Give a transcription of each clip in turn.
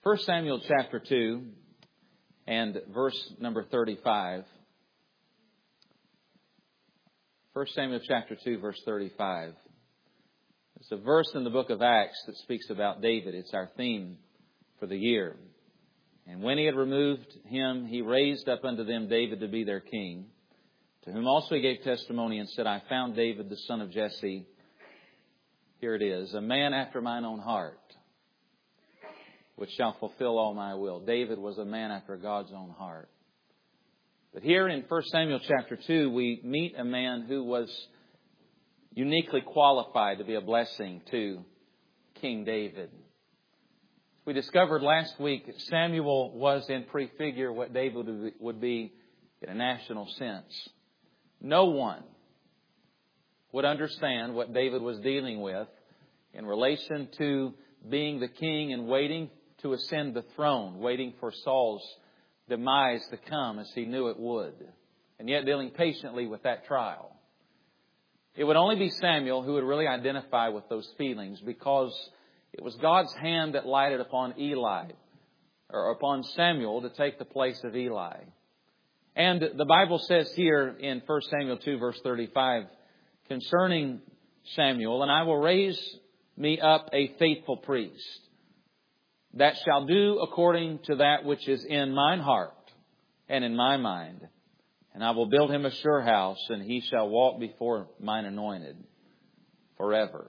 1 Samuel chapter 2 and verse number 35. 1 Samuel chapter 2, verse 35. It's a verse in the book of Acts that speaks about David. It's our theme for the year. And when he had removed him, he raised up unto them David to be their king, to whom also he gave testimony and said, I found David the son of Jesse. Here it is, a man after mine own heart, which shall fulfill all my will. David was a man after God's own heart. But here in 1 Samuel chapter 2, we meet a man who was uniquely qualified to be a blessing to King David. We discovered last week that Samuel was in prefigure what David would be in a national sense. No one would understand what David was dealing with in relation to being the king and waiting to ascend the throne, waiting for Saul's demise to come as he knew it would, and yet dealing patiently with that trial. It would only be Samuel who would really identify with those feelings, because it was God's hand that lighted upon Eli, or upon Samuel, to take the place of Eli. And the Bible says here in 1 Samuel 2 verse 35 concerning Samuel, and I will raise me up a faithful priest, that shall do according to that which is in mine heart and in my mind. And I will build him a sure house, and he shall walk before mine anointed forever.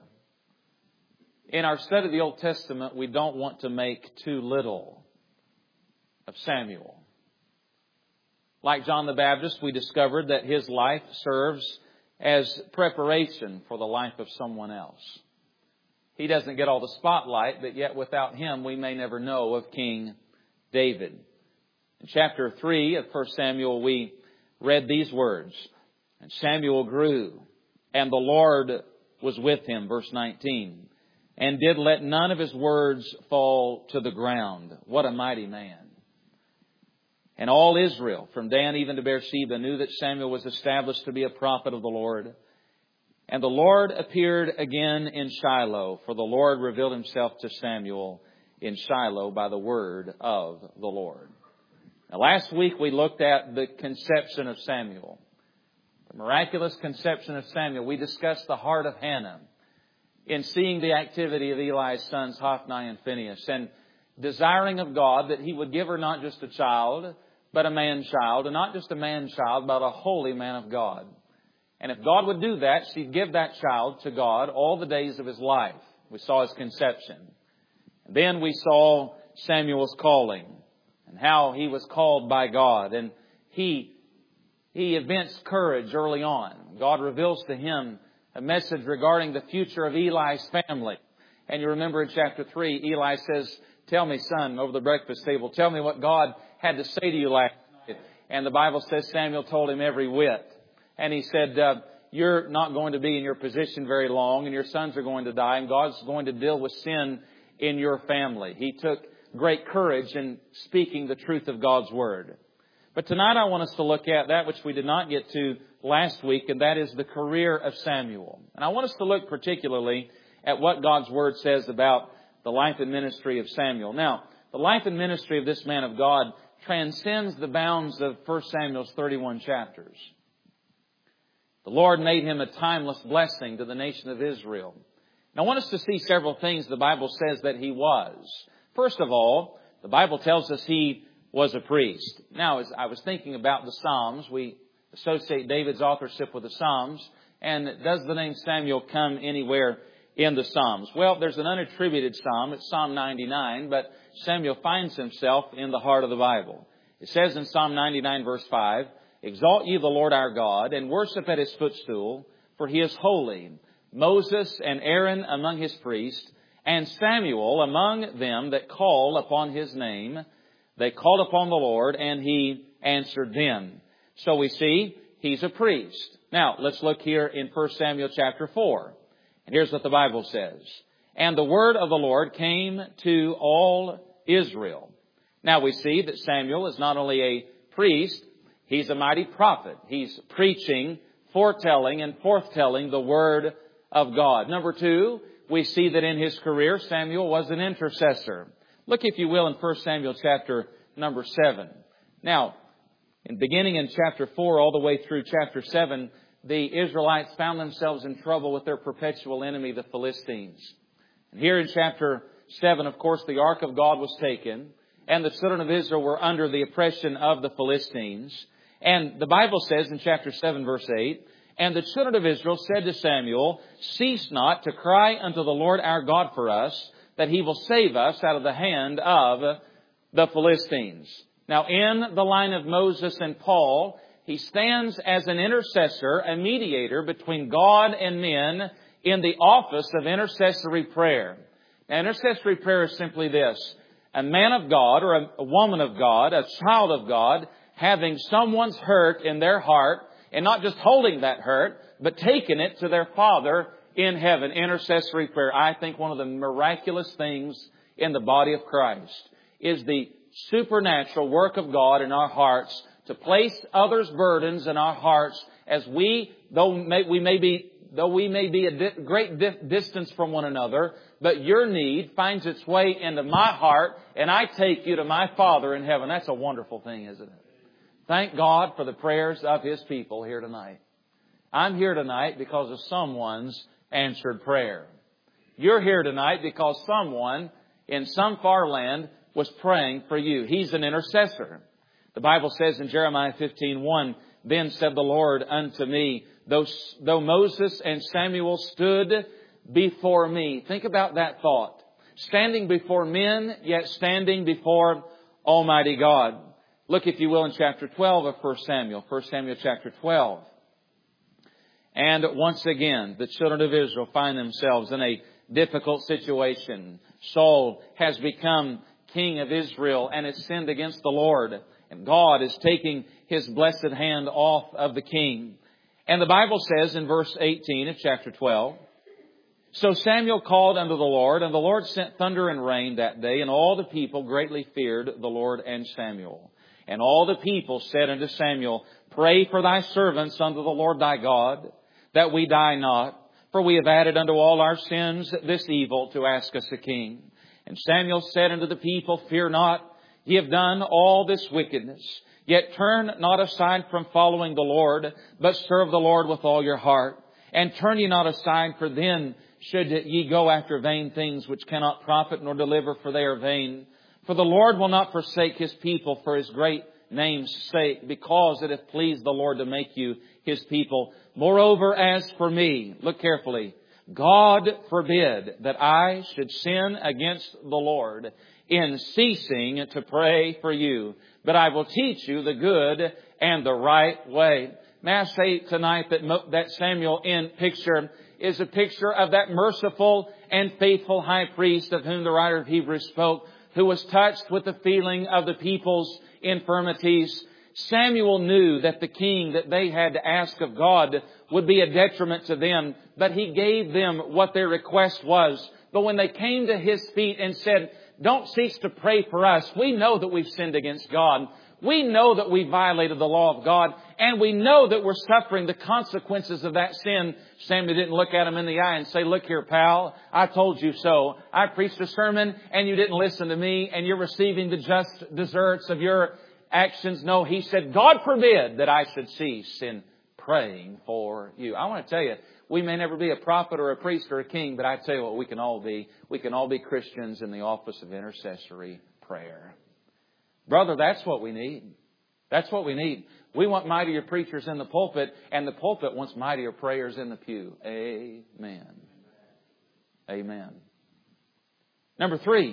In our study of the Old Testament, we don't want to make too little of Samuel. Like John the Baptist, we discovered that his life serves as preparation for the life of someone else. He doesn't get all the spotlight, but yet without him we may never know of King David. In chapter 3 of 1 Samuel we read these words, and Samuel grew, and the Lord was with him, verse 19, and did let none of his words fall to the ground. What a mighty man. And all Israel, from Dan even to Beersheba, knew that Samuel was established to be a prophet of the Lord. And the Lord appeared again in Shiloh, for the Lord revealed himself to Samuel in Shiloh by the word of the Lord. Now, last week we looked at the conception of Samuel, the miraculous conception of Samuel. We discussed the heart of Hannah in seeing the activity of Eli's sons, Hophni and Phinehas, and desiring of God that he would give her not just a child, but a man-child, and not just a man-child, but a holy man of God. And if God would do that, she'd give that child to God all the days of his life. We saw his conception. And then we saw Samuel's calling and how he was called by God. And he evinced courage early on. God reveals to him a message regarding the future of Eli's family. And you remember in chapter 3, Eli says, tell me, son, over the breakfast table, tell me what God had to say to you last night. And the Bible says Samuel told him every whit. And he said, you're not going to be in your position very long, and your sons are going to die, and God's going to deal with sin in your family. He took great courage in speaking the truth of God's Word. But tonight I want us to look at that which we did not get to last week, and that is the career of Samuel. And I want us to look particularly at what God's Word says about the life and ministry of Samuel. Now, the life and ministry of this man of God transcends the bounds of 1 Samuel's 31 chapters. The Lord made him a timeless blessing to the nation of Israel. Now, I want us to see several things the Bible says that he was. First of all, the Bible tells us he was a priest. Now, as I was thinking about the Psalms, we associate David's authorship with the Psalms. And does the name Samuel come anywhere in the Psalms? Well, there's an unattributed psalm. It's Psalm 99, but Samuel finds himself in the heart of the Bible. It says in Psalm 99, verse 5, exalt ye the Lord our God, and worship at his footstool, for he is holy. Moses and Aaron among his priests, and Samuel among them that call upon his name. They called upon the Lord, and he answered them. So we see he's a priest. Now, let's look here in 1 Samuel chapter 4. And here's what the Bible says. And the word of the Lord came to all Israel. Now we see that Samuel is not only a priest, he's a mighty prophet. He's preaching, foretelling, and forthtelling the word of God. Number two, we see that in his career, Samuel was an intercessor. Look, if you will, in 1 Samuel chapter number 7. Now, beginning in chapter 4 all the way through chapter 7, the Israelites found themselves in trouble with their perpetual enemy, the Philistines. And here in chapter 7, of course, the ark of God was taken, and the children of Israel were under the oppression of the Philistines. And the Bible says in chapter 7, verse 8, "And the children of Israel said to Samuel, Cease not to cry unto the Lord our God for us, that He will save us out of the hand of the Philistines." Now, in the line of Moses and Paul, he stands as an intercessor, a mediator between God and men in the office of intercessory prayer. Now, intercessory prayer is simply this: a man of God or a woman of God, a child of God, having someone's hurt in their heart, and not just holding that hurt, but taking it to their Father in heaven. Intercessory prayer. I think one of the miraculous things in the body of Christ is the supernatural work of God in our hearts to place others' burdens in our hearts as though we may be a great distance from one another, but your need finds its way into my heart, and I take you to my Father in heaven. That's a wonderful thing, isn't it? Thank God for the prayers of His people here tonight. I'm here tonight because of someone's answered prayer. You're here tonight because someone in some far land was praying for you. He's an intercessor. The Bible says in Jeremiah 15:1, "Then said the Lord unto me, though Moses and Samuel stood before me." Think about that thought. Standing before men, yet standing before Almighty God. Look, if you will, in chapter 12 of 1 Samuel. 1 Samuel chapter 12. And once again, the children of Israel find themselves in a difficult situation. Saul has become king of Israel and has sinned against the Lord. And God is taking His blessed hand off of the king. And the Bible says in verse 18 of chapter 12, "So Samuel called unto the Lord, and the Lord sent thunder and rain that day, and all the people greatly feared the Lord and Samuel. And all the people said unto Samuel, Pray for thy servants unto the Lord thy God, that we die not. For we have added unto all our sins this evil to ask us a king. And Samuel said unto the people, Fear not, ye have done all this wickedness. Yet turn not aside from following the Lord, but serve the Lord with all your heart. And turn ye not aside, for then should ye go after vain things which cannot profit nor deliver, for they are vain. For the Lord will not forsake His people for His great name's sake, because it hath pleased the Lord to make you His people. Moreover, as for me," look carefully, "God forbid that I should sin against the Lord in ceasing to pray for you, but I will teach you the good and the right way." May I say tonight that Samuel in picture is a picture of that merciful and faithful high priest of whom the writer of Hebrews spoke, who was touched with the feeling of the people's infirmities. Samuel knew that the king that they had to ask of God would be a detriment to them, but he gave them what their request was. But when they came to his feet and said, "Don't cease to pray for us. We know that we've sinned against God. We know that we violated the law of God, and we know that we're suffering the consequences of that sin," Samuel didn't look at him in the eye and say, "Look here, pal, I told you so. I preached a sermon and you didn't listen to me, and you're receiving the just deserts of your actions." No, he said, "God forbid that I should cease in praying for you." I want to tell you, we may never be a prophet or a priest or a king, but I tell you what we can all be. We can all be Christians in the office of intercessory prayer. Brother, that's what we need. That's what we need. We want mightier preachers in the pulpit, and the pulpit wants mightier prayers in the pew. Amen. Amen. Number 3,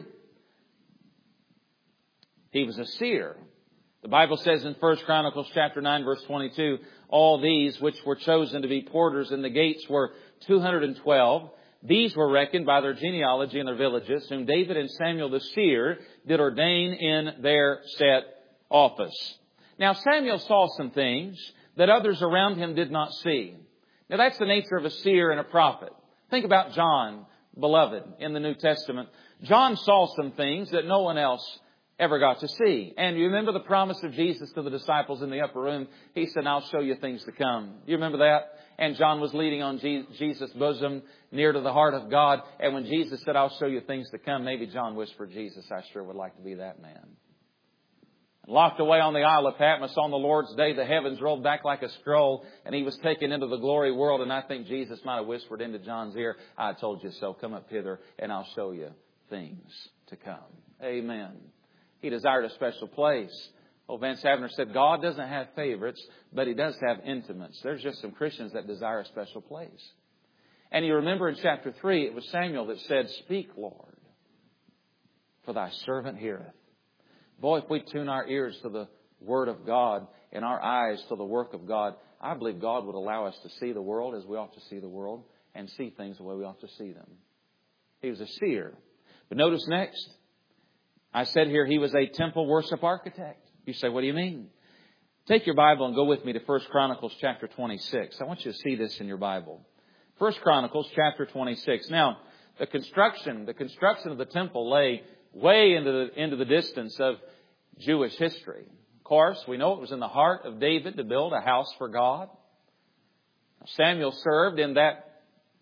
he was a seer. The Bible says in 1 Chronicles chapter 9, verse 22, "All these which were chosen to be porters in the gates were 212. These were reckoned by their genealogy and their villages, whom David and Samuel the seer did ordain in their set office." Now Samuel saw some things that others around him did not see. Now that's the nature of a seer and a prophet. Think about John, beloved, in the New Testament. John saw some things that no one else ever got to see. And you remember the promise of Jesus to the disciples in the upper room? He said, I'll show you things to come. You remember that? And John was leading on Jesus' bosom, near to the heart of God. And when Jesus said, I'll show you things to come, maybe John whispered, Jesus, I sure would like to be that man. Locked away on the Isle of Patmos on the Lord's day, the heavens rolled back like a scroll, and He was taken into the glory world. And I think Jesus might have whispered into John's ear, I told you so. Come up hither, and I'll show you things to come. Amen. He desired a special place. Oh, Vance Havner said, God doesn't have favorites, but He does have intimates. There's just some Christians that desire a special place. And you remember in chapter 3, it was Samuel that said, Speak, Lord, for thy servant heareth. Boy, if we tune our ears to the Word of God and our eyes to the work of God, I believe God would allow us to see the world as we ought to see the world and see things the way we ought to see them. He was a seer. But notice next, I said here he was a temple worship architect. You say, what do you mean? Take your Bible and go with me to 1 Chronicles chapter 26. I want you to see this in your Bible. 1 Chronicles chapter 26. Now, the construction of the temple lay way into the distance of Jewish history. Of course, we know it was in the heart of David to build a house for God. Samuel served in that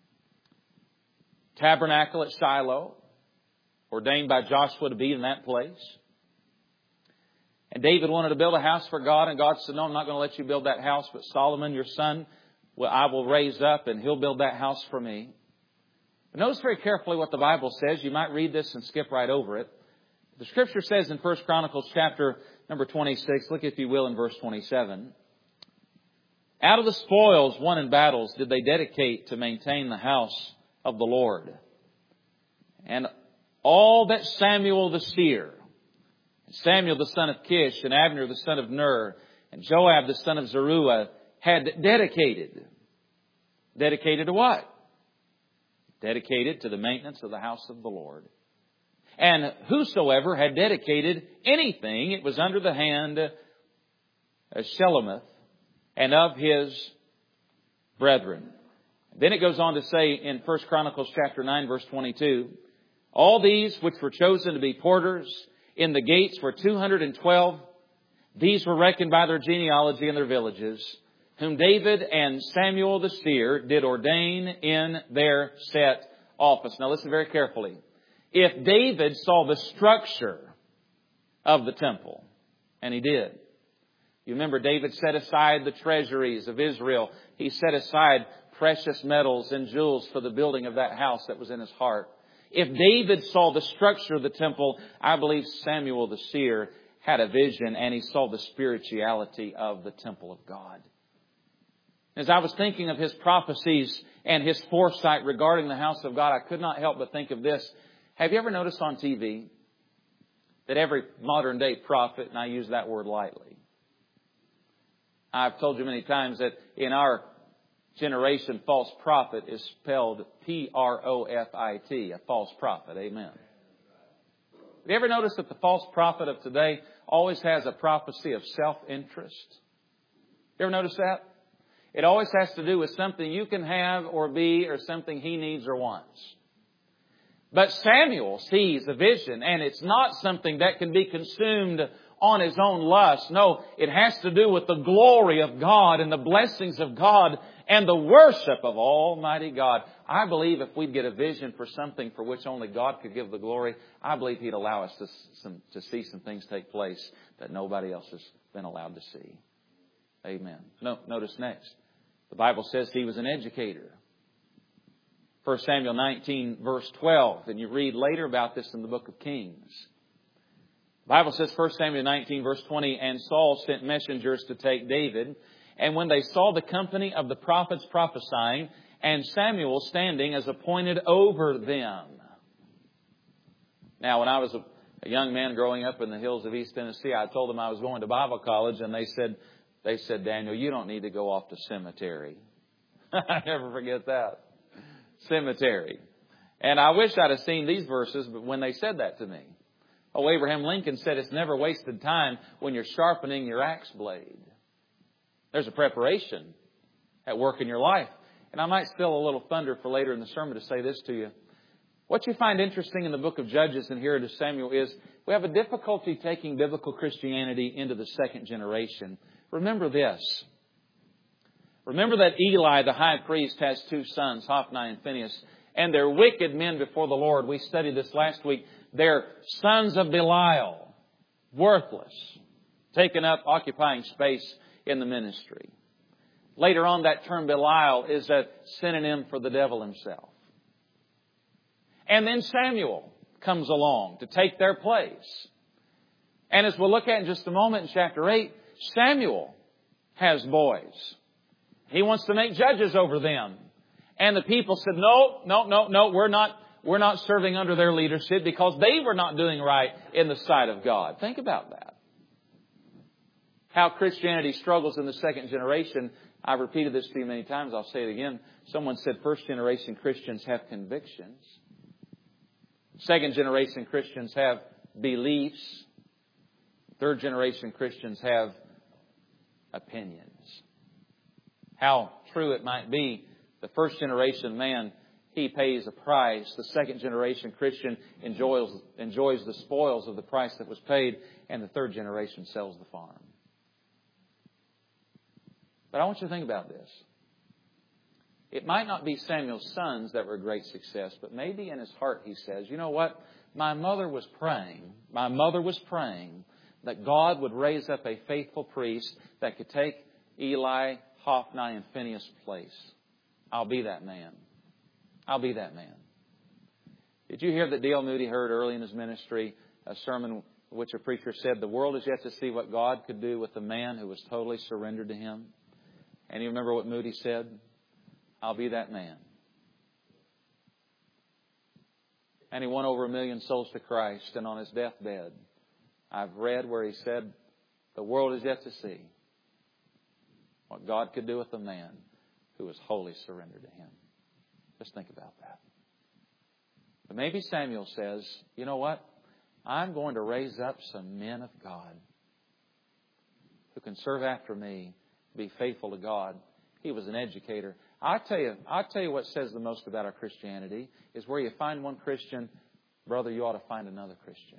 tabernacle at Shiloh, ordained by Joshua to be in that place. And David wanted to build a house for God, and God said, no, I'm not going to let you build that house, but Solomon, your son, I will raise up, and he'll build that house for me. But notice very carefully what the Bible says. You might read this and skip right over it. The Scripture says in 1 Chronicles chapter number 26, look if you will in verse 27. Out of the spoils won in battles did they dedicate to maintain the house of the Lord. And all that Samuel the seer, Samuel the son of Kish, and Abner the son of Ner, and Joab the son of Zeruiah had dedicated. Dedicated to what? Dedicated to the maintenance of the house of the Lord. And whosoever had dedicated anything, it was under the hand of Shelomith and of his brethren. Then it goes on to say in 1 Chronicles chapter 9 verse 22, all these which were chosen to be porters in the gates were 212. These were reckoned by their genealogy and their villages, whom David and Samuel the seer did ordain in their set office. Now listen very carefully. If David saw the structure of the temple, and he did. You remember David set aside the treasuries of Israel. He set aside precious metals and jewels for the building of that house that was in his heart. If David saw the structure of the temple, I believe Samuel the seer had a vision and he saw the spirituality of the temple of God. As I was thinking of his prophecies and his foresight regarding the house of God, I could not help but think of this. Have you ever noticed on TV that every modern day prophet, and I use that word lightly, I've told you many times that in our generation, false prophet is spelled P-R-O-F-I-T, a false prophet. Amen. Have you ever noticed that the false prophet of today always has a prophecy of self-interest? You ever notice that? It always has to do with something you can have or be or something he needs or wants. But Samuel sees a vision, and it's not something that can be consumed on his own lust. No, it has to do with the glory of God and the blessings of God and the worship of Almighty God. I believe if we'd get a vision for something for which only God could give the glory, I believe He'd allow us to see some things take place that nobody else has been allowed to see. Amen. No, notice next. The Bible says he was an educator. 1 Samuel 19 verse 12. And you read later about this in the book of Kings. The Bible says 1 Samuel 19 verse 20, and Saul sent messengers to take David. And when they saw the company of the prophets prophesying, and Samuel standing as appointed over them. Now, when I was a young man growing up in the hills of East Tennessee, I told them I was going to Bible college, and they said, Daniel, you don't need to go off to seminary. I never forget that. Seminary. And I wish I'd have seen these verses when they said that to me. Oh, Abraham Lincoln said it's never wasted time when you're sharpening your axe blade. There's a preparation at work in your life. And I might steal a little thunder for later in the sermon to say this to you. What you find interesting in the book of Judges and here to Samuel is we have a difficulty taking biblical Christianity into the second generation. Remember this. Remember that Eli, the high priest, has two sons, Hophni and Phinehas, and they're wicked men before the Lord. We studied this last week. They're sons of Belial, worthless, taken up, occupying space in the ministry. Later on, that term Belial is a synonym for the devil himself. And then Samuel comes along to take their place. And as we'll look at in just a moment in chapter 8, Samuel has boys. He wants to make judges over them. And the people said, no, we're not serving under their leadership because they were not doing right in the sight of God. Think about that. How Christianity struggles in the second generation. I've repeated this to you many times. I'll say it again. Someone said first generation Christians have convictions. Second generation Christians have beliefs. Third generation Christians have opinions. How true it might be, the first generation man, he pays a price. The second generation Christian enjoys the spoils of the price that was paid. And the third generation sells the farm. But I want you to think about this. It might not be Samuel's sons that were a great success, but maybe in his heart he says, you know what? My mother was praying that God would raise up a faithful priest that could take Eli, Hophni, and Phinehas' place. I'll be that man. I'll be that man. Did you hear that D.L. Moody heard early in his ministry a sermon which a preacher said, the world is yet to see what God could do with a man who was totally surrendered to Him? And you remember what Moody said? I'll be that man. And he won over 1 million souls to Christ. And on his deathbed, I've read where he said, the world is yet to see what God could do with a man who was wholly surrendered to Him. Just think about that. But maybe Samuel says, you know what? I'm going to raise up some men of God who can serve after me, be faithful to God. He was an educator. I'll tell you what says the most about our Christianity is where you find one Christian, brother, you ought to find another Christian.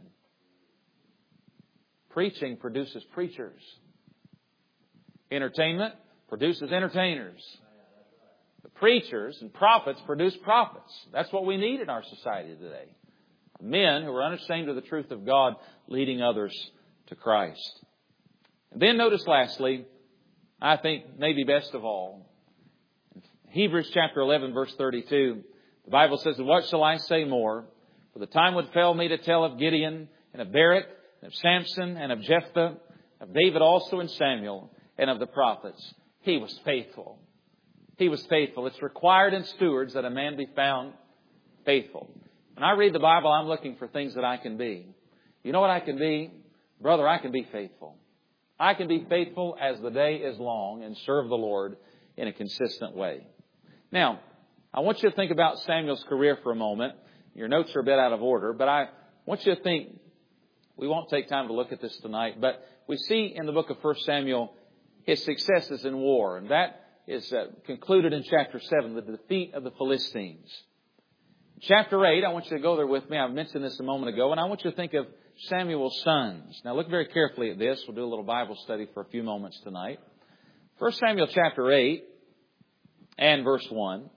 Preaching produces preachers. Entertainment produces entertainers. The preachers and prophets produce prophets. That's what we need in our society today. Men who are unashamed of the truth of God, leading others to Christ. And then notice lastly, I think maybe best of all, Hebrews chapter 11, verse 32, the Bible says, what shall I say more? For the time would fail me to tell of Gideon and of Barak and of Samson and of Jephthah, of David also and Samuel and of the prophets. He was faithful. He was faithful. It's required in stewards that a man be found faithful. When I read the Bible, I'm looking for things that I can be. You know what I can be? Brother, I can be faithful. I can be faithful as the day is long and serve the Lord in a consistent way. Now, I want you to think about Samuel's career for a moment. Your notes are a bit out of order, but I want you to think, we won't take time to look at this tonight, but we see in the book of 1 Samuel his successes in war, and that is concluded in chapter 7, the defeat of the Philistines. Chapter 8, I want you to go there with me. I mentioned this a moment ago, and I want you to think of Samuel's sons. Now look very carefully at this. We'll do a little Bible study for a few moments tonight. 1 Samuel chapter 8 and verse 1.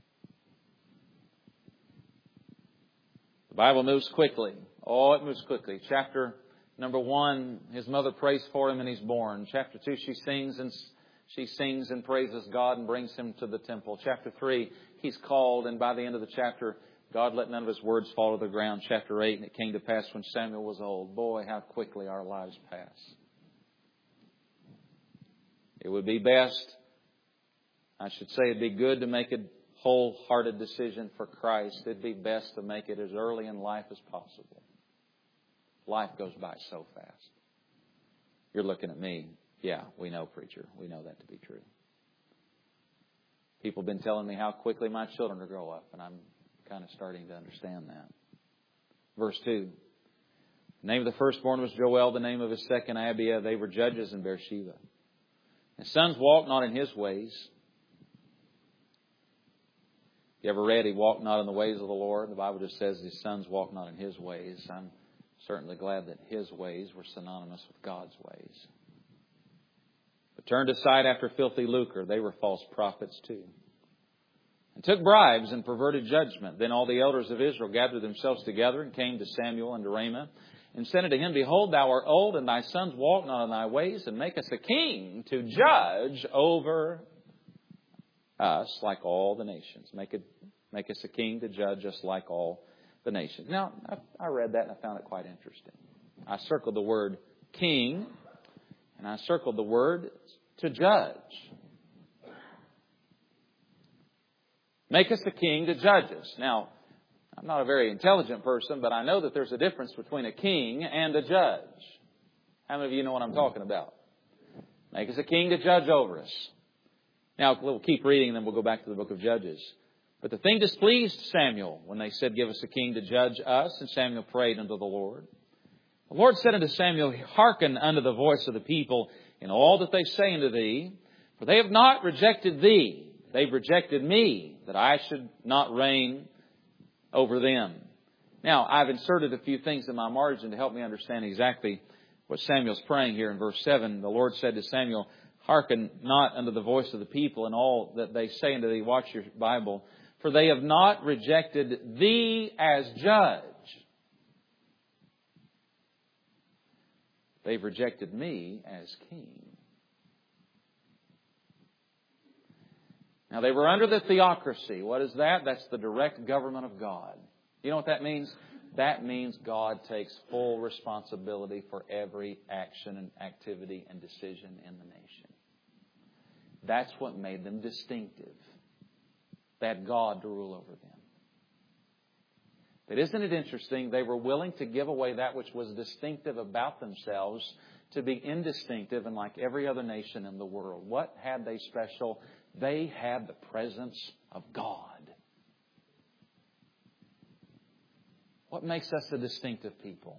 The Bible moves quickly. Oh, it moves quickly. Chapter number 1, his mother prays for him and he's born. Chapter 2, she sings and praises God and brings him to the temple. Chapter 3, he's called, and by the end of the chapter, God let none of his words fall to the ground. Chapter 8, and it came to pass when Samuel was old. Boy, how quickly our lives pass. It would be best, I should say it'd be good to make a wholehearted decision for Christ. It'd be best to make it as early in life as possible. Life goes by so fast. You're looking at me. Yeah, we know, preacher. We know that to be true. People have been telling me how quickly my children will grow up, and I'm kind of starting to understand that. Verse 2. The name of the firstborn was Joel, the name of his second Abiah. They were judges in Beersheba. His sons walked not in his ways. You ever read, He walked not in the ways of the Lord? The Bible just says His sons walk not in His ways. I'm certainly glad that His ways were synonymous with God's ways. But turned aside after filthy lucre. They were false prophets too. And took bribes and perverted judgment. Then all the elders of Israel gathered themselves together and came to Samuel and to Ramah and said unto him, Behold, thou art old, and thy sons walk not in thy ways, and make us a king to judge over us like all the nations. Make us a king to judge us like all the nations. Now, I read that and I found it quite interesting. I circled the word king, and I circled the word to judge. Make us a king to judge us. Now, I'm not a very intelligent person, but I know that there's a difference between a king and a judge. How many of you know what I'm talking about? Make us a king to judge over us. Now, we'll keep reading and then we'll go back to the book of Judges. But the thing displeased Samuel when they said, Give us a king to judge us. And Samuel prayed unto the Lord. The Lord said unto Samuel, Hearken unto the voice of the people in all that they say unto thee, for they have not rejected thee. They've rejected me, that I should not reign over them. Now, I've inserted a few things in my margin to help me understand exactly what Samuel's praying here in verse 7. The Lord said to Samuel, Hearken not unto the voice of the people and all that they say unto thee. Watch your Bible. For they have not rejected thee as judge. They've rejected me as king. Now, they were under the theocracy. What is that? That's the direct government of God. You know what that means? That means God takes full responsibility for every action and activity and decision in the nation. That's what made them distinctive. They had God to rule over them. But isn't it interesting? They were willing to give away that which was distinctive about themselves to be indistinctive and like every other nation in the world. What had they special? They had the presence of God. What makes us a distinctive people?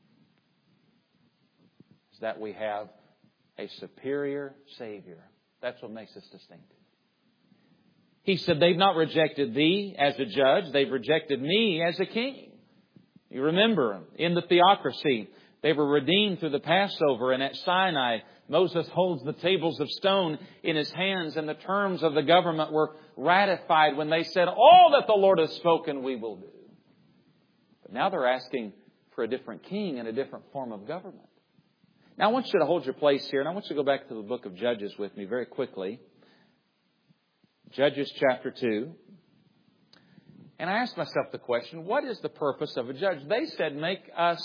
Is that we have a superior Savior. That's what makes us distinctive. He said, they've not rejected thee as a judge. They've rejected me as a king. You remember, in the theocracy, they were redeemed through the Passover. And at Sinai, Moses holds the tables of stone in his hands. And the terms of the government were ratified when they said, all that the Lord has spoken, we will do. But now they're asking for a different king and a different form of government. Now I want you to hold your place here. And I want you to go back to the book of Judges with me very quickly. Judges chapter 2. And I asked myself the question, what is the purpose of a judge? They said, make us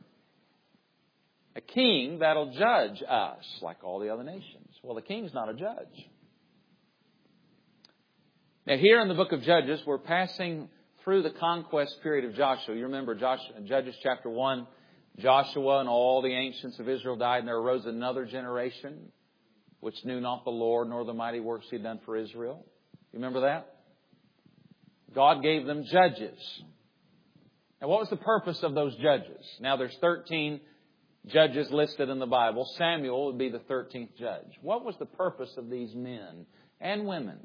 a king that'll judge us like all the other nations. Well, the king's not a judge. Now, here in the book of Judges, we're passing through the conquest period of Joshua. You remember Judges chapter 1, Joshua and all the ancients of Israel died, and there arose another generation which knew not the Lord nor the mighty works He had done for Israel. You remember that? God gave them judges. Now, what was the purpose of those judges? Now, there's 13 judges listed in the Bible. Samuel would be the 13th judge. What was the purpose of these men and women?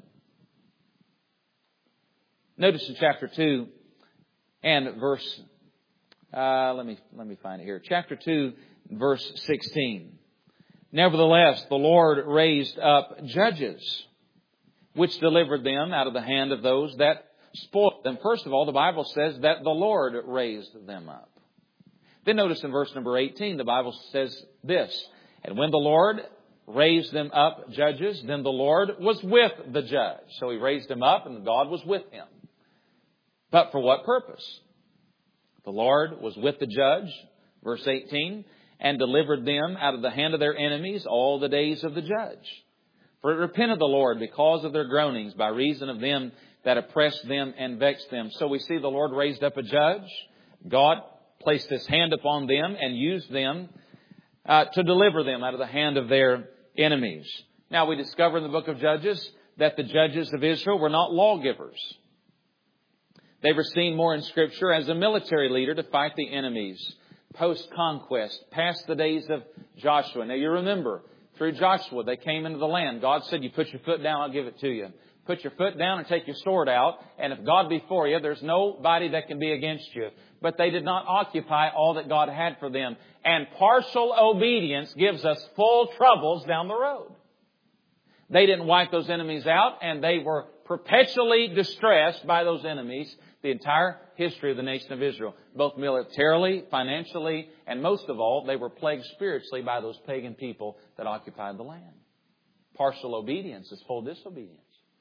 Notice in chapter 2 and verse, let me find it here. Chapter 2, verse 16. Nevertheless, the Lord raised up judges, which delivered them out of the hand of those that spoiled them. First of all, the Bible says that the Lord raised them up. Then notice in verse number 18, the Bible says this, and when the Lord raised them up judges, then the Lord was with the judge. So He raised him up and God was with him. But for what purpose? The Lord was with the judge, verse 18, and delivered them out of the hand of their enemies all the days of the judge. For it repented the Lord because of their groanings by reason of them that oppressed them and vexed them. So we see the Lord raised up a judge. God placed His hand upon them and used them to deliver them out of the hand of their enemies. Now we discover in the book of Judges that the judges of Israel were not lawgivers. They were seen more in Scripture as a military leader to fight the enemies post-conquest, past the days of Joshua. Now you remember, through Joshua they came into the land. God said, you put your foot down, I'll give it to you. Put your foot down and take your sword out. And if God be for you, there's nobody that can be against you. But they did not occupy all that God had for them. And partial obedience gives us full troubles down the road. They didn't wipe those enemies out, and they were perpetually distressed by those enemies the entire history of the nation of Israel. Both militarily, financially, and most of all, they were plagued spiritually by those pagan people that occupied the land. Partial obedience is full disobedience.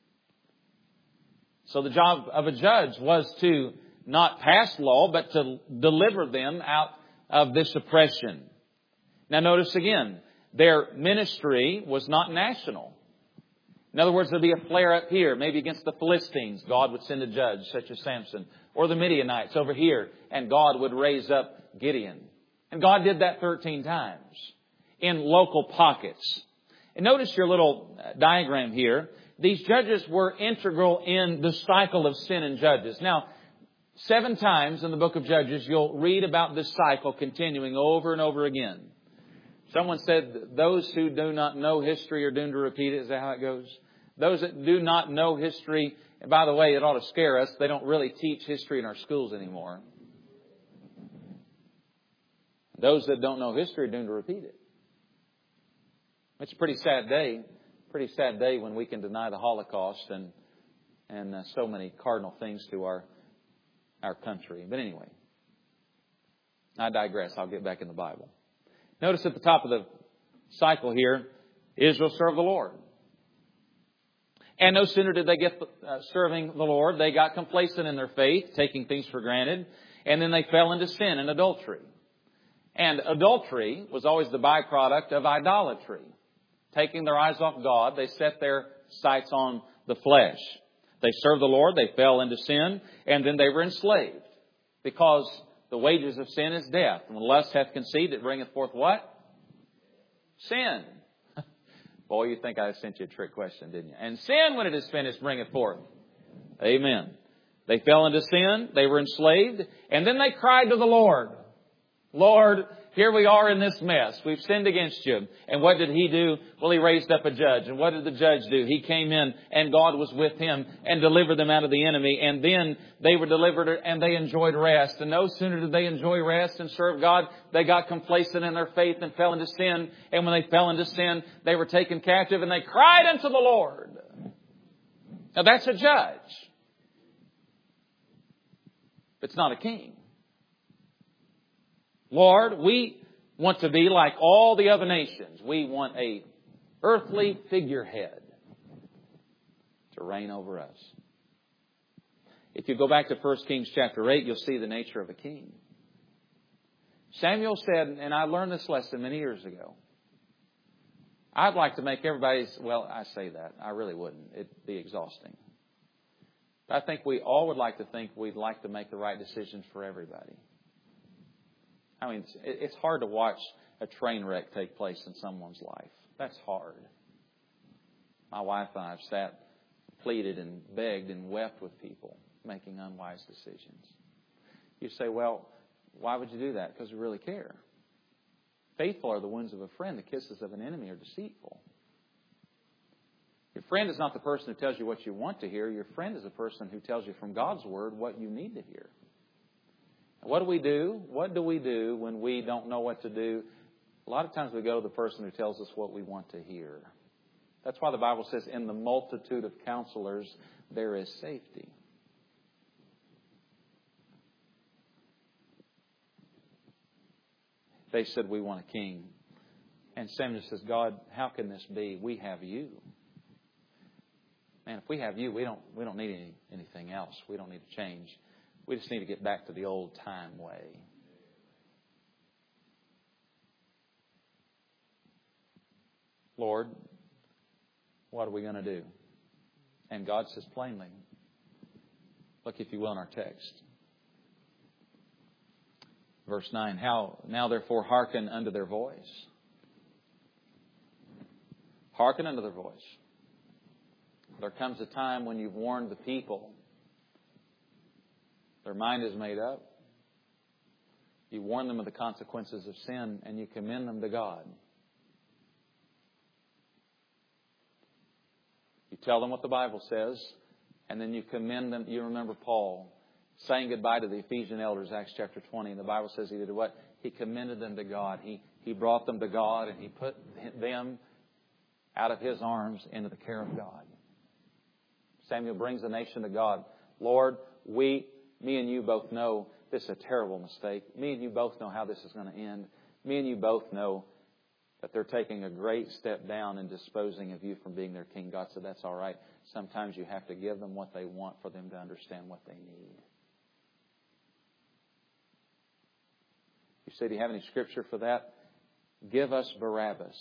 So the job of a judge was to not pass law, but to deliver them out of this oppression. Now notice again, their ministry was not national. In other words, there'd be a flare up here, maybe against the Philistines. God would send a judge such as Samson. Or the Midianites over here, and God would raise up Gideon. And God did that 13 times in local pockets. And notice your little diagram here. These judges were integral in the cycle of sin in Judges. Now, 7 times in the book of Judges, you'll read about this cycle continuing over and over again. Someone said, those who do not know history are doomed to repeat it. Is that how it goes? Those that do not know history, and by the way, it ought to scare us. They don't really teach history in our schools anymore. Those that don't know history are doomed to repeat it. It's a pretty sad day. Pretty sad day when we can deny the Holocaust and so many cardinal things to our country. But anyway, I digress. I'll get back in the Bible. Notice at the top of the cycle here, Israel served the Lord. And no sooner did they get serving the Lord, they got complacent in their faith, taking things for granted, and then they fell into sin and adultery. And adultery was always the byproduct of idolatry. Taking their eyes off God, they set their sights on the flesh. They served the Lord, they fell into sin, and then they were enslaved. Because the wages of sin is death. When lust hath conceived, it bringeth forth what? Sin. Boy, you think I sent you a trick question, didn't you? And sin, when it is finished, bringeth forth. Amen. They fell into sin, they were enslaved, and then they cried to the Lord. Lord, here we are in this mess. We've sinned against you. And what did He do? Well, He raised up a judge. And what did the judge do? He came in and God was with him and delivered them out of the enemy. And then they were delivered and they enjoyed rest. And no sooner did they enjoy rest and serve God, they got complacent in their faith and fell into sin. And when they fell into sin, they were taken captive and they cried unto the Lord. Now that's a judge. It's not a king. Lord, we want to be like all the other nations. We want a earthly figurehead to reign over us. If you go back to 1 Kings chapter 8, you'll see the nature of a king. Samuel said, and I learned this lesson many years ago, I'd like to make everybody's, well, I say that. I really wouldn't. It'd be exhausting. But I think we all would like to think we'd like to make the right decisions for everybody. I mean, it's hard to watch a train wreck take place in someone's life. That's hard. My wife and I have sat, pleaded and begged and wept with people making unwise decisions. You say, well, why would you do that? Because we really care. Faithful are the wounds of a friend. The kisses of an enemy are deceitful. Your friend is not the person who tells you what you want to hear. Your friend is the person who tells you from God's Word what you need to hear. What do we do? What do we do when we don't know what to do? A lot of times we go to the person who tells us what we want to hear. That's why the Bible says, in the multitude of counselors, there is safety. They said, we want a king. And Samuel says, God, how can this be? We have you. Man, if we have you, we don't need anything else. We don't need to change. We just need to get back to the old time way. Lord, what are we going to do? And God says plainly, look if you will in our text. Verse 9, now therefore hearken unto their voice. Hearken unto their voice. There comes a time when you've warned the people. Their mind is made up. You warn them of the consequences of sin and you commend them to God. You tell them what the Bible says, and then you commend them. You remember Paul saying goodbye to the Ephesian elders, Acts chapter 20. And the Bible says he did what? He commended them to God. He brought them to God, and he put them out of his arms into the care of God. Samuel brings the nation to God. Lord, me and you both know this is a terrible mistake. Me and you both know how this is going to end. Me and you both know that they're taking a great step down in disposing of you from being their king. God said, that's all right. Sometimes you have to give them what they want for them to understand what they need. You say, do you have any scripture for that? Give us Barabbas.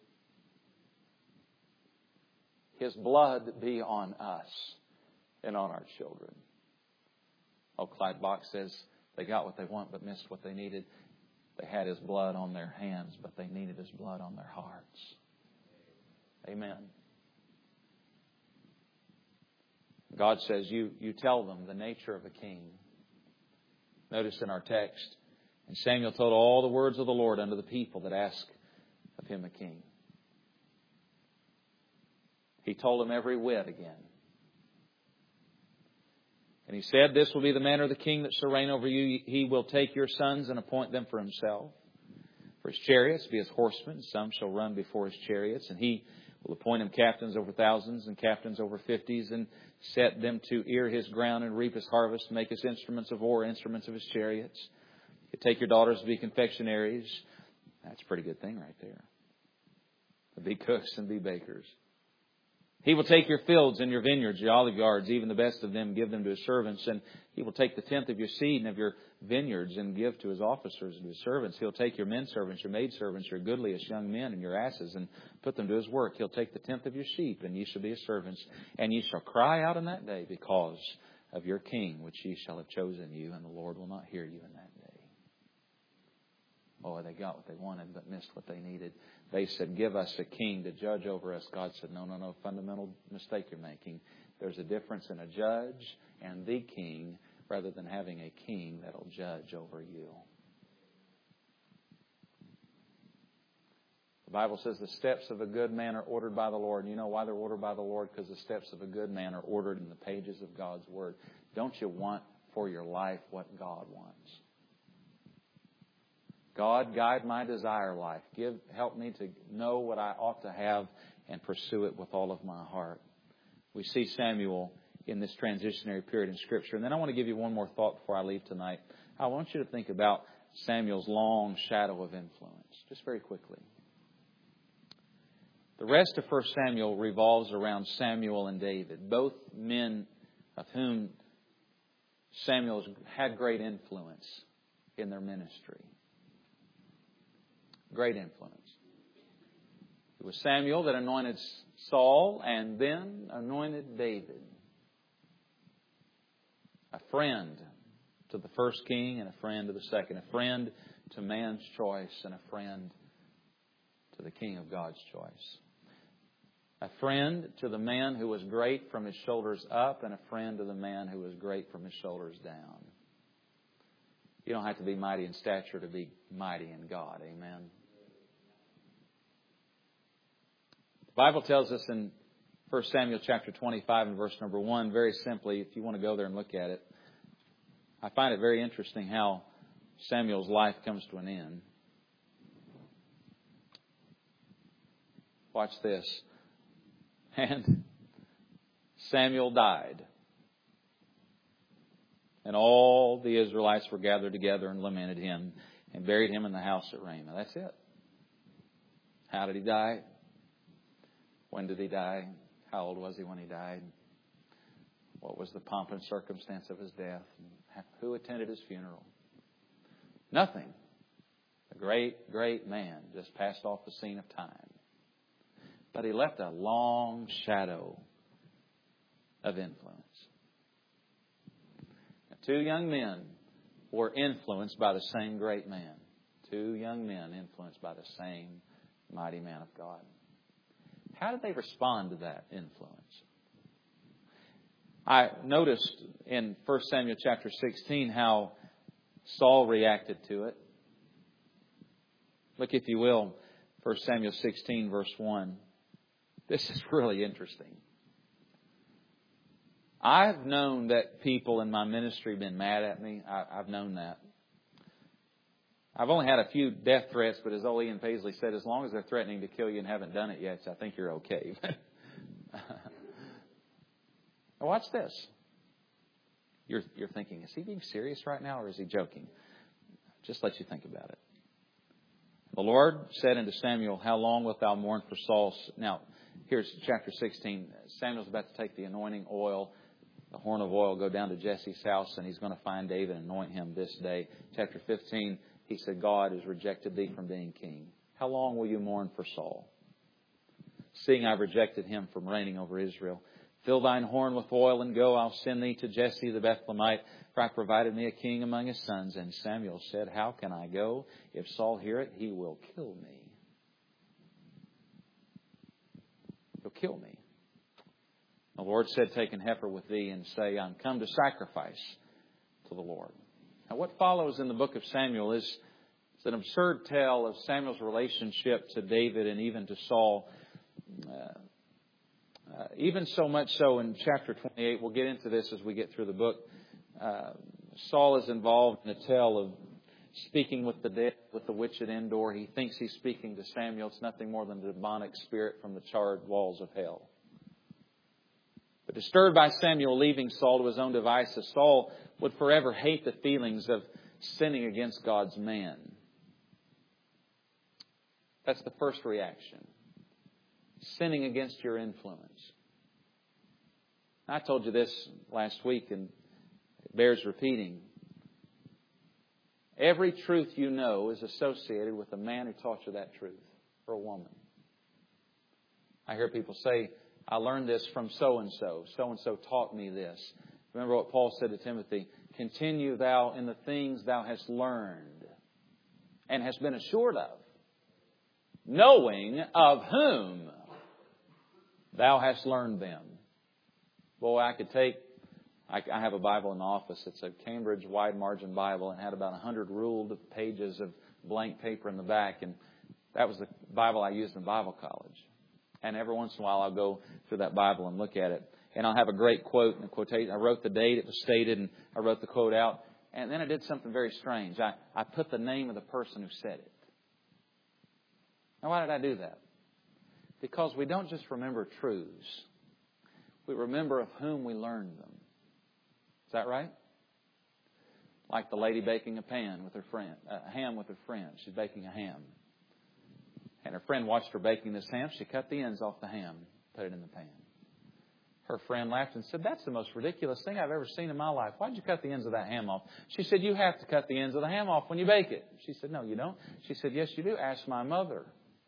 His blood be on us and on our children. Oh, Clyde Bach says they got what they want but missed what they needed. They had His blood on their hands, but they needed His blood on their hearts. Amen. God says, you tell them the nature of a king. Notice in our text, and Samuel told all the words of the Lord unto the people that asked of him a king. He told them every whit again. And he said, this will be the manner of the king that shall reign over you. He will take your sons and appoint them for himself. For his chariots be his horsemen. Some shall run before his chariots. And he will appoint him captains over thousands and captains over 50s, and set them to ear his ground and reap his harvest, make his instruments of war, instruments of his chariots. You take your daughters to be confectionaries. That's a pretty good thing right there. To be cooks and be bakers. He will take your fields and your vineyards, your olive yards, even the best of them, give them to his servants. And he will take the tenth of your seed and of your vineyards and give to his officers and to his servants. He'll take your men servants, your maid servants, your goodliest young men and your asses and put them to his work. He'll take the tenth of your sheep, and ye shall be his servants. And ye shall cry out in that day because of your king, which ye shall have chosen you, and the Lord will not hear you in that day. Oh, they got what they wanted but missed what they needed. They said, give us a king to judge over us. God said, no. Fundamental mistake you're making. There's a difference in a judge and the king rather than having a king that'll judge over you. The Bible says the steps of a good man are ordered by the Lord. And you know why they're ordered by the Lord? Because the steps of a good man are ordered in the pages of God's Word. Don't you want for your life what God wants? God, guide my desire life. Help me to know what I ought to have and pursue it with all of my heart. We see Samuel in this transitionary period in Scripture. And then I want to give you one more thought before I leave tonight. I want you to think about Samuel's long shadow of influence, just very quickly. The rest of 1 Samuel revolves around Samuel and David, both men of whom Samuel had great influence in their ministry. Great influence. It was Samuel that anointed Saul and then anointed David. A friend to the first king and a friend to the second. A friend to man's choice and a friend to the king of God's choice. A friend to the man who was great from his shoulders up and a friend to the man who was great from his shoulders down. You don't have to be mighty in stature to be mighty in God. Amen. The Bible tells us in 1 Samuel chapter 25 and verse number 1, very simply, if you want to go there and look at it, I find it very interesting how Samuel's life comes to an end. Watch this. And Samuel died. And all the Israelites were gathered together and lamented him and buried him in the house at Ramah. That's it. How did he die? When did he die? How old was he when he died? What was the pomp and circumstance of his death? Who attended his funeral? Nothing. A great, great man just passed off the scene of time. But he left a long shadow of influence. Now, two young men were influenced by the same great man. Two young men influenced by the same mighty man of God. How did they respond to that influence? I noticed in 1 Samuel chapter 16 how Saul reacted to it. Look, if you will, 1 Samuel 16 verse 1. This is really interesting. I've known that people in my ministry have been mad at me. I've known that. I've only had a few death threats, but as old Ian Paisley said, as long as they're threatening to kill you and haven't done it yet, I think you're okay. Now watch this. You're thinking, is he being serious right now or is he joking? Just let you think about it. The Lord said unto Samuel, how long wilt thou mourn for Saul? Now, here's chapter 16. Samuel's about to take the anointing oil, the horn of oil, go down to Jesse's house, and he's going to find David and anoint him this day. Chapter 15, he said, God has rejected thee from being king. How long will you mourn for Saul? Seeing I've rejected him from reigning over Israel. Fill thine horn with oil and go. I'll send thee to Jesse the Bethlehemite, for I provided me a king among his sons. And Samuel said, how can I go? If Saul hear it, he will kill me. He'll kill me. The Lord said, take an heifer with thee and say, I'm come to sacrifice to the Lord. Now what follows in the book of Samuel is an absurd tale of Samuel's relationship to David and even to Saul. Even so much so in chapter 28, we'll get into this as we get through the book. Saul is involved in a tale of speaking with the dead, with the witch at Endor. He thinks he's speaking to Samuel. It's nothing more than a demonic spirit from the charred walls of hell. But disturbed by Samuel leaving Saul to his own devices, Saul would forever hate the feelings of sinning against God's man. That's the first reaction. Sinning against your influence. I told you this last week, and it bears repeating. Every truth you know is associated with a man who taught you that truth, or a woman. I hear people say, I learned this from so-and-so. So-and-so taught me this. Remember what Paul said to Timothy, continue thou in the things thou hast learned and hast been assured of, knowing of whom thou hast learned them. Boy, I have a Bible in the office. It's a Cambridge wide margin Bible and had about 100 ruled pages of blank paper in the back. And that was the Bible I used in Bible college. And every once in a while I'll go through that Bible and look at it. And I'll have a great quote and a quotation. I wrote the date it was stated and I wrote the quote out. And then I did something very strange. I put the name of the person who said it. Now, why did I do that? Because we don't just remember truths. We remember of whom we learned them. Is that right? Like the lady baking a ham with her friend. She's baking a ham. And her friend watched her baking this ham. She cut the ends off the ham, put it in the pan. Her friend laughed and said, that's the most ridiculous thing I've ever seen in my life. Why'd you cut the ends of that ham off? She said, you have to cut the ends of the ham off when you bake it. She said, no, you don't. She said, yes, you do. Ask my mother.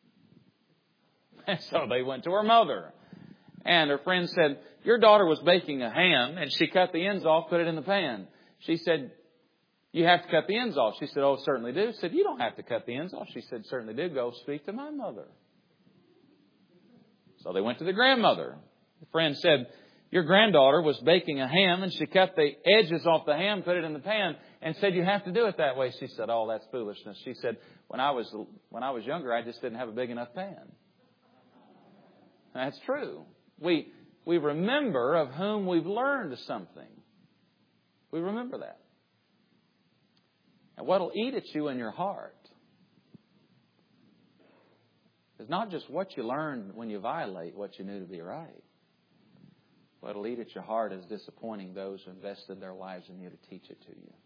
And so they went to her mother. And her friend said, your daughter was baking a ham and she cut the ends off, put it in the pan. She said, you have to cut the ends off. She said, oh, certainly do. She said, you don't have to cut the ends off. She said, certainly do. Go speak to my mother. So they went to the grandmother. The friend said, your granddaughter was baking a ham and she cut the edges off the ham, put it in the pan, and said, you have to do it that way. She said, oh, that's foolishness. She said, when I was younger, I just didn't have a big enough pan. That's true. We remember of whom we've learned something. We remember that. And what'll eat at you in your heart is not just what you learned when you violate what you knew to be right. What'll eat at your heart is disappointing those who invested their lives in you to teach it to you.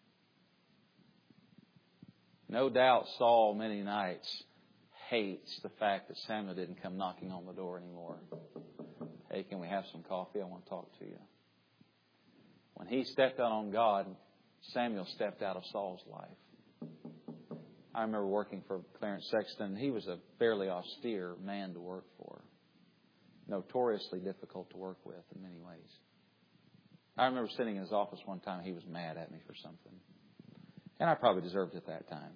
No doubt Saul many nights hates the fact that Samuel didn't come knocking on the door anymore. Hey, can we have some coffee? I want to talk to you. When he stepped out on God, Samuel stepped out of Saul's life. I remember working for Clarence Sexton. He was a fairly austere man to work for. Notoriously difficult to work with in many ways. I remember sitting in his office one time. He was mad at me for something. And I probably deserved it at that time.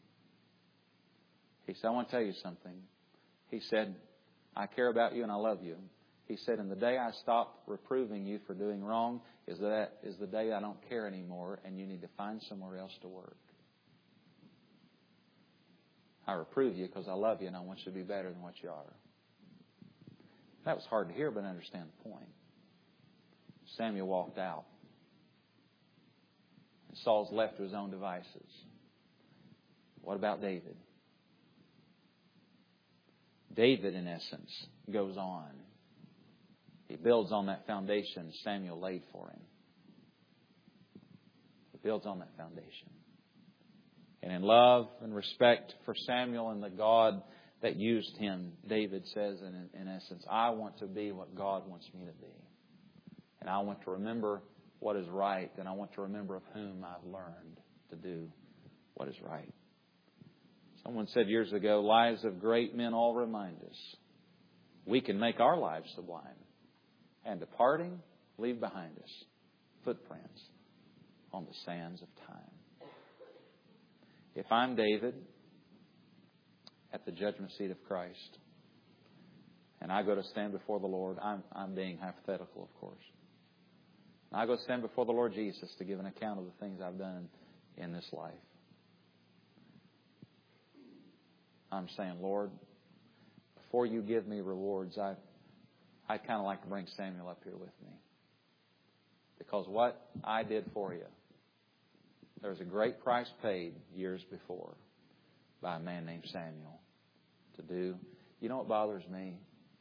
He said, I want to tell you something. He said, I care about you and I love you. He said, and the day I stop reproving you for doing wrong is the day I don't care anymore and you need to find somewhere else to work. I reprove you because I love you and I want you to be better than what you are. That was hard to hear, but I understand the point. Samuel walked out. And Saul's left to his own devices. What about David? David, in essence, goes on. He builds on that foundation Samuel laid for him. He builds on that foundation. And in love and respect for Samuel and the God that used him, David says, in essence, I want to be what God wants me to be. And I want to remember what is right, and I want to remember of whom I've learned to do what is right. Someone said years ago, lives of great men all remind us we can make our lives sublime, and departing, leave behind us footprints on the sands of time. If I'm David at the judgment seat of Christ, and I go to stand before the Lord, I'm being hypothetical, of course. And I go stand before the Lord Jesus to give an account of the things I've done in this life. I'm saying, Lord, before you give me rewards, I'd kind of like to bring Samuel up here with me. Because what I did for you, there was a great price paid years before by a man named Samuel to do. You know what bothers me?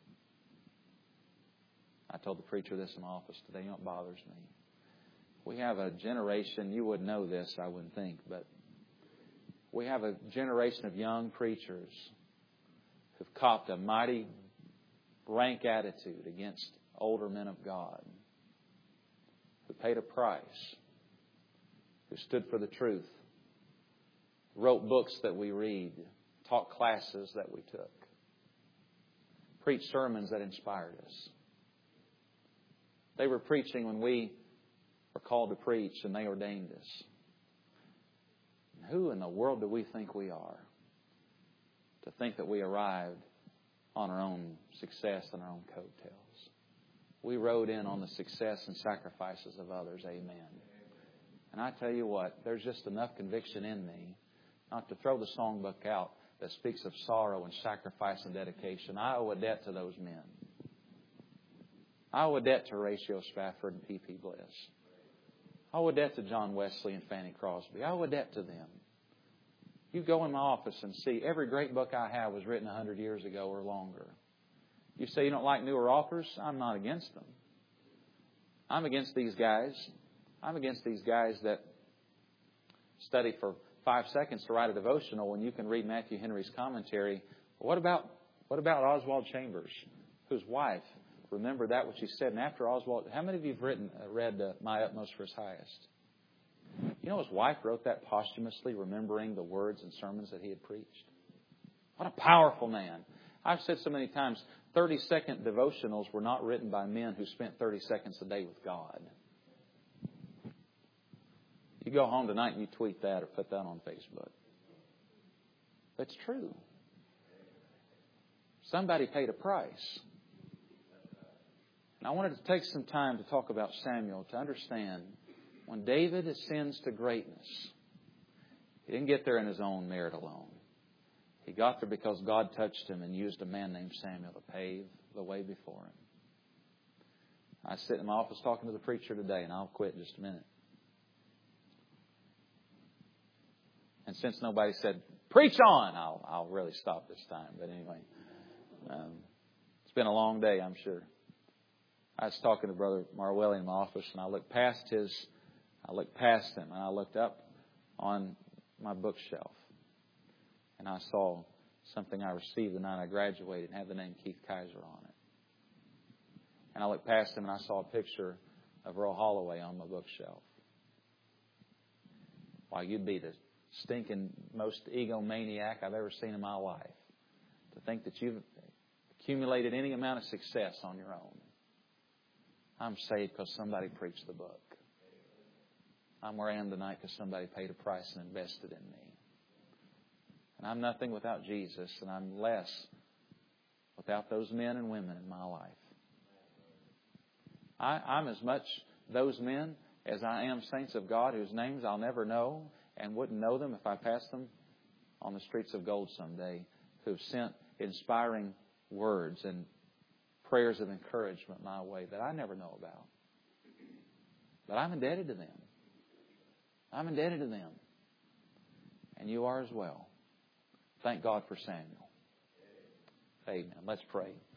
I told the preacher this in my office today. You know what bothers me? We have a generation, you wouldn't know this, I wouldn't think, but we have a generation of young preachers who've copped a mighty rank attitude against older men of God, who paid a price, who stood for the truth, wrote books that we read, taught classes that we took, preached sermons that inspired us. They were preaching when we were called to preach, and they ordained us. Who in the world do we think we are to think that we arrived on our own success and our own coattails? We rode in on the success and sacrifices of others. Amen. And I tell you what, there's just enough conviction in me not to throw the songbook out that speaks of sorrow and sacrifice and dedication. I owe a debt to those men. I owe a debt to Horatio Spafford and P.P. Bliss. I owe a debt to John Wesley and Fanny Crosby. I owe a debt to them. You go in my office and see every great book I have was written 100 years ago or longer. You say you don't like newer authors? I'm not against them. I'm against these guys. I'm against these guys that study for 5 seconds to write a devotional when you can read Matthew Henry's commentary. What about Oswald Chambers, whose wife remembered that which he said? And after Oswald, how many of you have read My Utmost for His Highest? You know his wife wrote that posthumously, remembering the words and sermons that he had preached. What a powerful man. I've said so many times, 30-second devotionals were not written by men who spent 30 seconds a day with God. You go home tonight and you tweet that or put that on Facebook. That's true. Somebody paid a price. And I wanted to take some time to talk about Samuel, to understand when David ascends to greatness, he didn't get there in his own merit alone. He got there because God touched him and used a man named Samuel to pave the way before him. I sit in my office talking to the preacher today, and I'll quit in just a minute. And since nobody said, preach on, I'll really stop this time. But anyway, it's been a long day, I'm sure. I was talking to Brother Marwelli in my office, and I looked past him, and I looked up on my bookshelf, and I saw something I received the night I graduated and had the name Keith Kaiser on it. And I looked past him, and I saw a picture of Earl Holloway on my bookshelf. Why, you'd be the stinking most egomaniac I've ever seen in my life to think that you've accumulated any amount of success on your own. I'm saved because somebody preached the book. I'm where I am tonight because somebody paid a price and invested in me. And I'm nothing without Jesus, and I'm less without those men and women in my life. I'm as much those men as I am saints of God whose names I'll never know and wouldn't know them if I passed them on the streets of gold someday, who've sent inspiring words and prayers of encouragement my way that I never know about. But I'm indebted to them. I'm indebted to them. And you are as well. Thank God for Samuel. Amen. Let's pray.